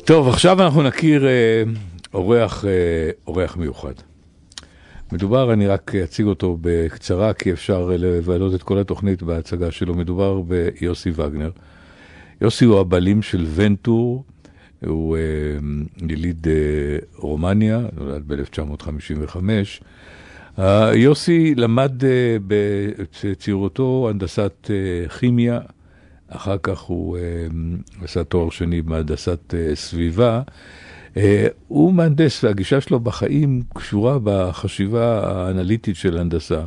טוב, עכשיו אנחנו נכיר אורח מיוחד. מדובר, אני רק אציג אותו בקצרה, כי אפשר לבעלות את כל התוכנית בהצגה שלו. מדובר ביוסי וגנר. יוסי הוא הבעלים של ונטור, הוא יליד רומניה, נולד ב-1955. יוסי למד בצעירותו הנדסת כימיה, אחר כך הוא עשה תואר שני בהנדסת סביבה. הוא מהנדס, והגישה שלו בחיים קשורה בחשיבה האנליטית של הנדסה.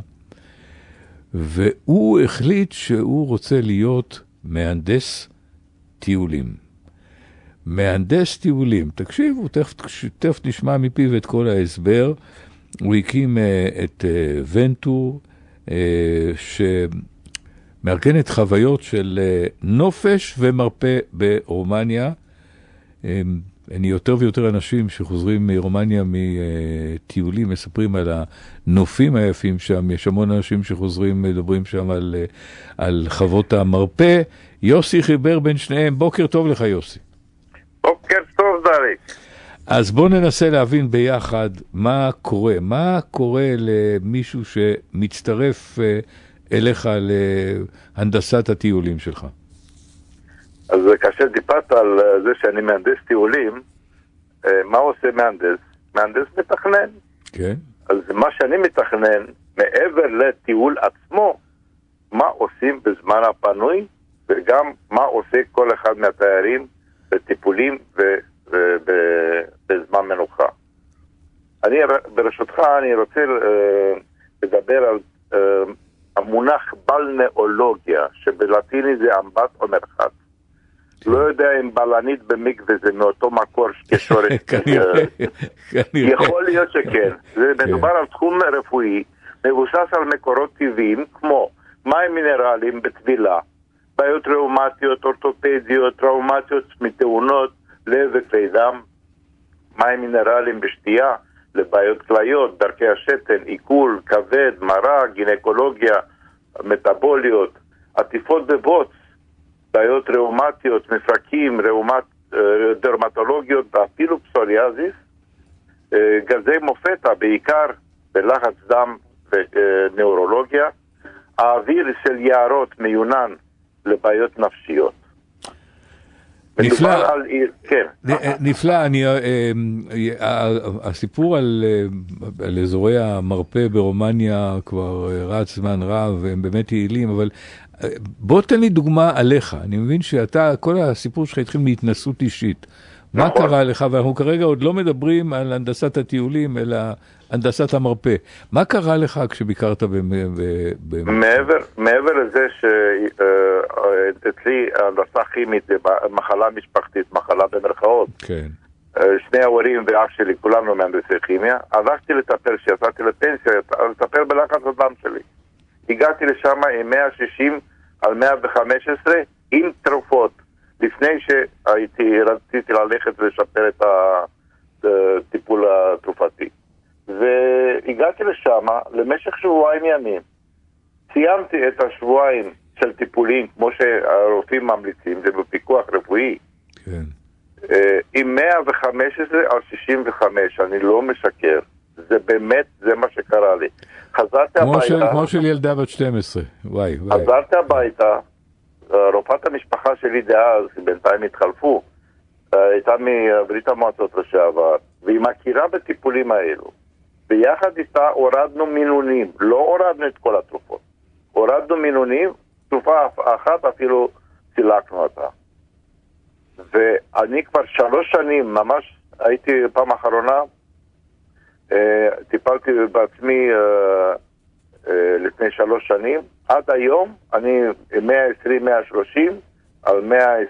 והוא החליט שהוא רוצה להיות מהנדס טיולים. מהנדס טיולים. תקשיבו, תכף נשמע מפיו את כל ההסבר. הוא הקים את ונטור, מארגנת חוויות של נופש ומרפא ברומניה. אני יותר ויותר אנשים שחוזרים מרומניה מטיולים, מספרים על הנופים היפים שם. יש המון אנשים שחוזרים, מדברים שם על חוות המרפא. יוסי חיבר בין שניהם. בוקר טוב לך, יוסי. בוקר טוב, דריק. אז בוא ננסה להבין ביחד מה קורה. מה קורה למישהו שמצטרף אליך להנדסת הטיולים שלך? אז כאשר דיברת על זה שאני מהנדס טיולים, מה עושה מהנדס? מהנדס מתכנן. כן. אז מה שאני מתכנן, מעבר לטיול עצמו, מה עושים בזמן הפנוי, וגם מה עושה כל אחד מהתיירים בטיפולים ובזמן מנוחה. ברשותך, אני רוצה לדבר על המונח בלנאולוגיה, שבלטיני זה אמבט או מרחץ. לא יודע אם בלנית במקווה זה מאותו מקור כשורש. יכול להיות שכן. זה מדובר על תחום רפואי, מבוסס על מקורות טבעיים, כמו מים מינרליים בטבילה, בעיות ראומטיות, אורתופדיות, טראומטיות מתאונות, לב וכלי דם, מים מינרליים בשתייה, לבעיות כליות, דרכי השתן, עיכול, כבד, מרה, גינקולוגיה, מטאבוליות, עטיפות בבוץ, בעיות ראומטיות, מפרקים, דרמטולוגיות, ואפילו פסוריאזיס, גזי מופטה, בעיקר בלחץ דם ונאורולוגיה, האוויר של יערות מיונן לבעיות נפשיות. נפלא, כן. נפלא. הסיפור על אזורי המרפא ברומניה כבר רץ זמן רב, והם באמת יעילים, אבל בוא תן לי דוגמה עליך. אני מבין שאתה, כל הסיפור שלך התחיל מהתנסות אישית. מה קרה לך? ואנחנו כרגע עוד לא מדברים על הנדסת הטיולים, אלא הנדסת המרפא. מה קרה לך כשביקרת מעבר לזה שאצלי הנדסה כימית זה מחלה משפחתית, מחלה במרכאות. כן. שני ההורים ואח שלי, כולנו מהנדסי כימיה. הלכתי לטפל, שיצאתי לפנסיה, לטפל בלחץ הדם שלי. הגעתי לשם עם 160 על 115 עם תרופות. לפני רציתי ללכת ולשפר את הטיפול התרופתי. והגעתי לשם למשך שבועיים ימים. סיימתי את השבועיים של טיפולים, כמו שהרופאים ממליצים, זה בפיקוח רפואי. כן. עם 115 על 65, אני לא משקר. זה באמת, זה מה שקרה לי. חזרתי הביתה. כמו של ילדה בת 12. וואי. חזרתי הביתה. רופאת המשפחה שלי דאז, בינתיים התחלפו, הייתה מברית המועצות לשעבר, והיא מכירה בטיפולים האלו. ביחד איתה הורדנו מינונים, לא הורדנו את כל התרופות. הורדנו מינונים, תרופה אחת אפילו צילקנו אותה. ואני כבר 3 שנים, ממש הייתי פעם אחרונה, טיפלתי בעצמי לפני 3 שנים, עד היום אני 120-130 על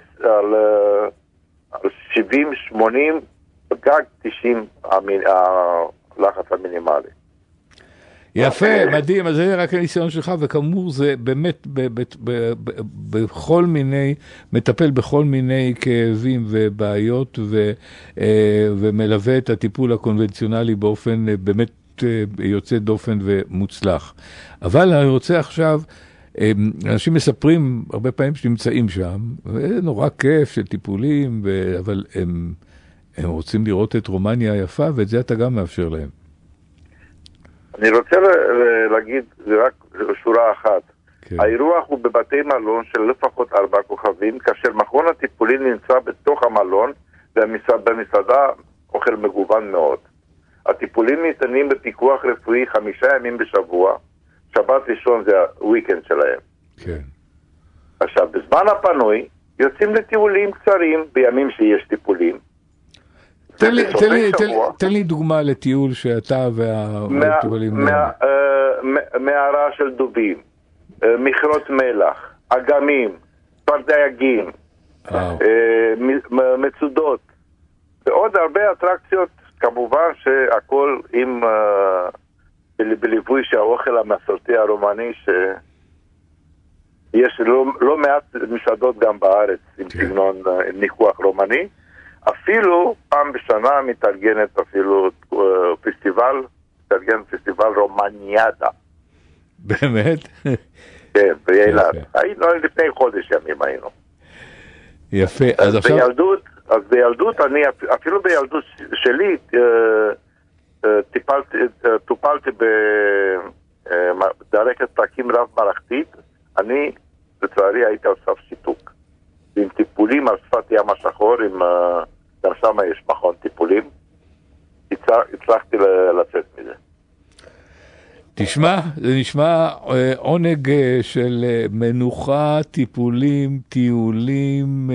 70-80 גג 90 הלחץ המינימלי. יפה, מדהים. אז זה רק הניסיון שלך, וכאמור זה באמת בכל מיני, מטפל בכל מיני כאבים ובעיות, ומלווה את הטיפול הקונבנציונלי באופן באמת יוצא דופן ומוצלח. אבל אני רוצה עכשיו, אנשים מספרים הרבה פעמים שנמצאים שם, וזה נורא כיף של טיפולים, אבל הם הם רוצים לראות את רומניה היפה, ואת זה אתה גם מאפשר להם. אני רוצה להגיד רק שורה אחת. כן. האירוח הוא בבתי מלון של לפחות 4 כוכבים, כאשר מכון הטיפולים נמצא בתוך המלון, ובמסעדה אוכל מגוון מאוד. הטיפולים ניתנים בפיקוח רפואי 5 ימים בשבוע, שבת ראשון זה הוויקנד שלהם. כן. עכשיו, בזמן הפנוי, יוצאים לטיולים קצרים בימים שיש טיפולים. תן לי דוגמה לטיול שאתה והטיולים... מערה של דובים, מכרות מלח, אגמים, פרדייגים, מצודות, ועוד הרבה אטרקציות, כמובן שהכל עם בליווי שהאוכל המסורתי הרומני, שיש לא מעט מסעדות גם בארץ עם סגנון, עם ניחוח רומני. אפילו פעם בשנה מתארגנת אפילו פסטיבל, פסטיבל רומניאדה. באמת? כן, באילת. היינו לפני חודש ימים היינו. יפה, אז עכשיו... בילדות, אני, אפילו בילדות שלי, טופלתי בדרכת פרקים רב מערכתית. אני, לצערי, הייתי על סף שיתוק. עם טיפולים על שפת ים השחור, גם שם יש מכון טיפולים. הצלחתי לצאת מזה. תשמע, זה נשמע עונג של מנוחה, טיפולים, טיולים,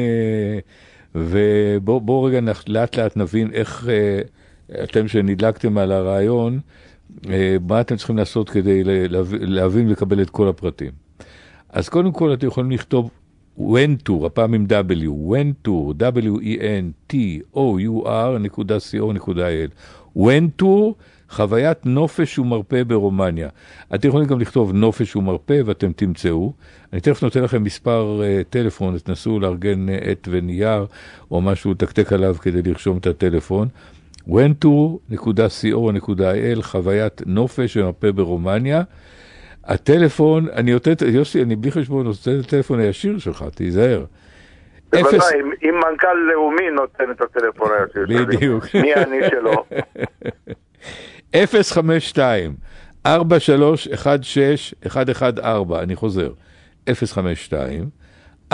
ובואו רגע לאט לאט נבין איך אתם שנדלקתם על הרעיון, מה אתם צריכים לעשות כדי להבין ולקבל את כל הפרטים. אז קודם כל אתם יכולים לכתוב Wentour, הפעם עם W, Wentour, wentour.co.il, Wentour, חוויית נופש ומרפא ברומניה. אתם יכולים גם לכתוב נופש ומרפא ואתם תמצאו. אני תכף נותן לכם מספר טלפון, תנסו לארגן עט ונייר או משהו, תקתק עליו כדי לרשום את הטלפון. wentour.co.il, חוויית נופש ומרפא ברומניה. הטלפון, יוסי, אני בלי חשבון, נותן את הטלפון הישיר שלך, תיזהר. בוודאי, אם מנכ"ל לאומי נותן את הטלפון הישיר שלי. בדיוק. מי אני שלו? 052-4316-114, אני חוזר, 052-4316-114,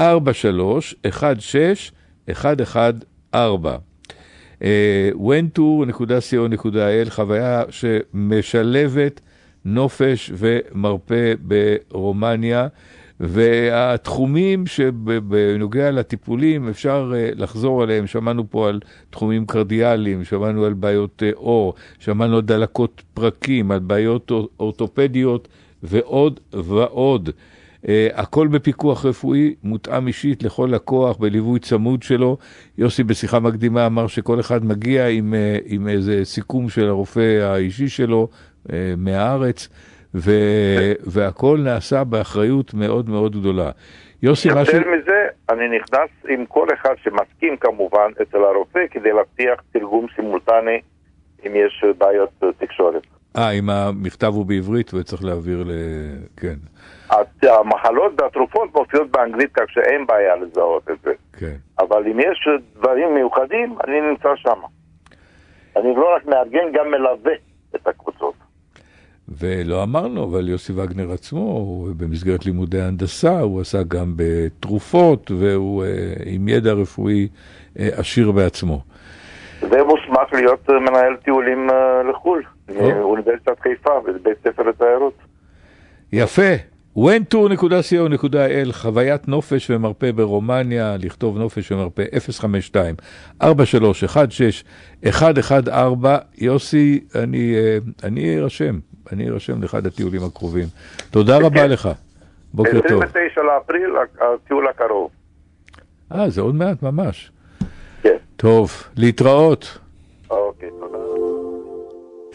wentour.co.il, חוויה שמשלבת נופש ומרפא ברומניה, והתחומים שבנוגע לטיפולים אפשר לחזור עליהם. שמענו פה על תחומים קרדיאליים, שמענו על בעיות אור, שמענו על דלקות פרקים, על בעיות אורתופדיות ועוד ועוד. הכל בפיקוח רפואי, מותאם אישית לכל לקוח, בליווי צמוד שלו. יוסי בשיחה מקדימה אמר שכל אחד מגיע עם איזה סיכום של הרופא האישי שלו מהארץ, והכל נעשה באחריות מאוד מאוד גדולה. יוסי, משהו... יותר מזה, אני נכנס עם כל אחד שמסכים כמובן אצל הרופא, כדי להבטיח תרגום סימולטני אם יש בעיות תקשורת. אם המכתב הוא בעברית וצריך להעביר כן. המחלות והתרופות מופיעות באנגלית, כך שאין בעיה לזהות את זה. כן. אבל אם יש דברים מיוחדים, אני נמצא שם. אני לא רק מארגן, גם מלווה את הקבוצות. ולא אמרנו, אבל יוסי וגנר עצמו, הוא במסגרת לימודי הנדסה, הוא עשה גם בתרופות, והוא עם ידע רפואי עשיר בעצמו. ומוסמך להיות מנהל טיולים לחו"ל, מאוניברסיטת חיפה, ובית ספר לתיירות. יפה. wentour.co.il, חוויית נופש ומרפא ברומניה, לכתוב נופש ומרפא 052-4316-114. יוסי, אני ארשם לאחד הטיולים הקרובים. תודה רבה לך. בוקר טוב. 29 לאפריל, הטיול הקרוב. זה עוד מעט ממש. כן. טוב, להתראות. אוקיי, תודה.